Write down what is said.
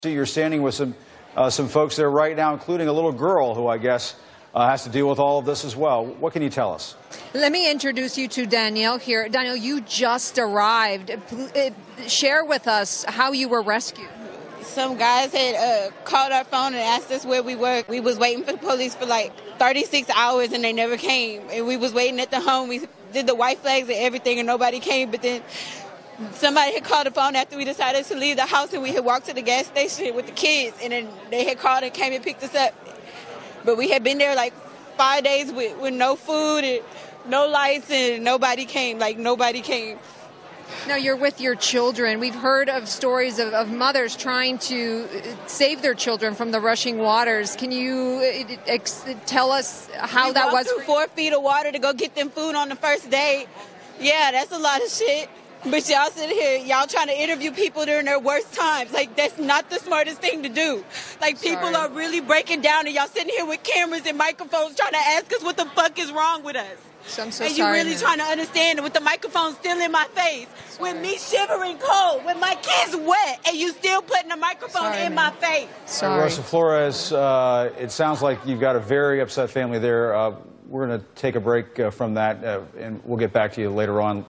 You're standing with some folks there right now, including a little girl who I guess has to deal with all of this as well. What can you tell us? Let me introduce you to Danielle here. Danielle, you just arrived. Share with us how you were rescued. Some guys had called our phone and asked us where we were. We was waiting for the police for like 36 hours and they never came. And we was waiting at the home. We did the white flags and everything and nobody came. But then somebody had called the phone after we decided to leave the house, and we had walked to the gas station with the kids, and then they had called and came and picked us up. But we had been there like 5 days with no food and no lights, and nobody came. Now, you're with your children. We've heard of stories of mothers trying to save their children from the rushing waters. Can you tell us how that was? We walked through 4 feet of water to go get them food on the first day. Yeah, that's a lot of shit. But y'all sitting here, y'all trying to interview people during their worst times. Like, that's not the smartest thing to do. Like, people are really breaking down, and y'all sitting here with cameras and microphones trying to ask us what the fuck is wrong with us. So I'm so and sorry. You really trying to understand with the microphone still in my face, with me shivering cold, with my kids wet, and you still putting the microphone in my face. Sorry. Rosa Flores, it sounds like you've got a very upset family there. We're going to take a break from that, and we'll get back to you later on.